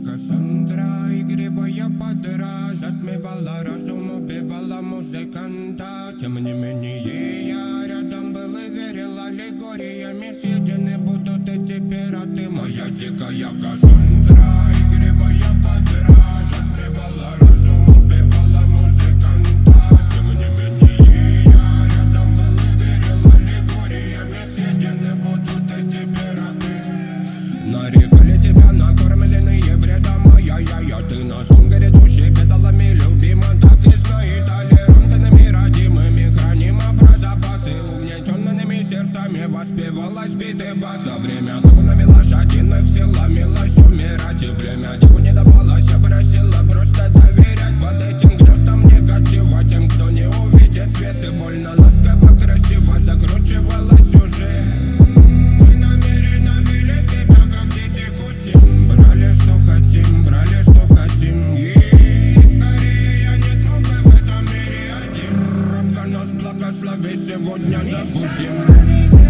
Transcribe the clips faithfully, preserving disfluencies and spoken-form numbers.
Кассандра, игривая подра, затмевала разум, убивала музыканта. Тем не менее я рядом был и верил аллегориями. Съедены будут эти пираты. Моя дикая Кассандра, игривая подра, затмевала разум, убивала музыканта. Тем не менее я рядом был и верил аллегориями. Съедены будут эти пираты. Нарекали тебя накормленные бредом, ай-яй-яй, ты на сон грядущий педалами любима. Так и знай, толерантными, родимыми, хранима про запасы. Угнетенными сердцами воспевалась биты баса. Время тонами лошадиных силомилась умирать. И время деву не давалось, просила просто доверять. Под этим гнетом негатива тем, кто не увидит свет. И больно ласково, красиво закручивалась уже. Мы намеренно вели себя как дети кутим. Брали что хотим, брали что хотим. И скорее я не смог бы в этом мире один. Рока нас благослови, сегодня забудем.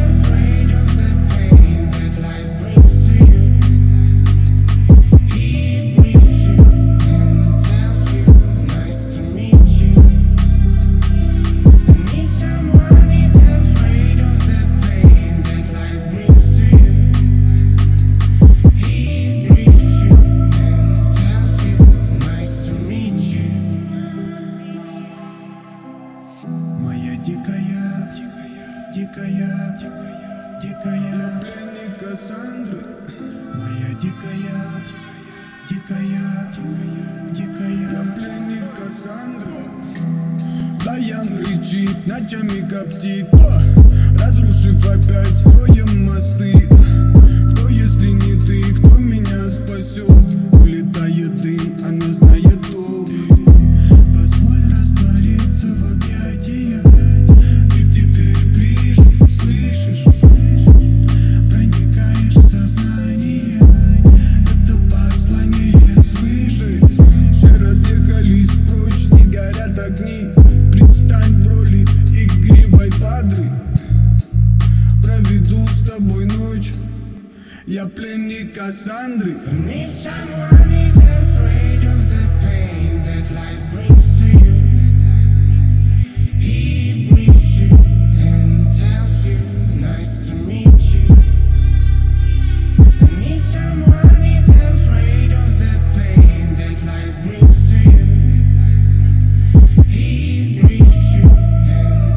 Моя дикая, дикая, дикая, дикая, дикая, пленник Кассандры. Моя дикая, дикая, дикая, дикая, пленник Кассандры. Баян рычит, ночами коптит, разрушив опять строем мосты. Кто, если не ты, кто меня спасет? Улетает дым, она знает толк. Позволь раствориться в объятиях. Ты теперь ближе, слышишь, слышишь? Проникаешь в сознание. Это послание свыше. Все разъехались прочь, не горят огни. Предстань в роли игривой падры. Проведу с тобой ночь. Я пленник Кассандры.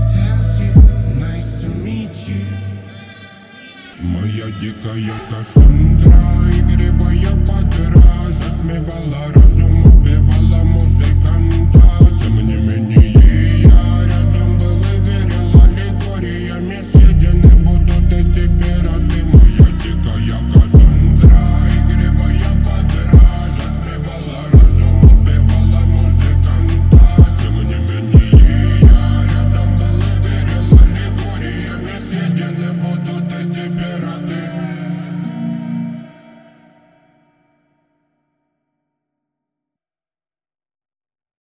Моя дикая Кассандра.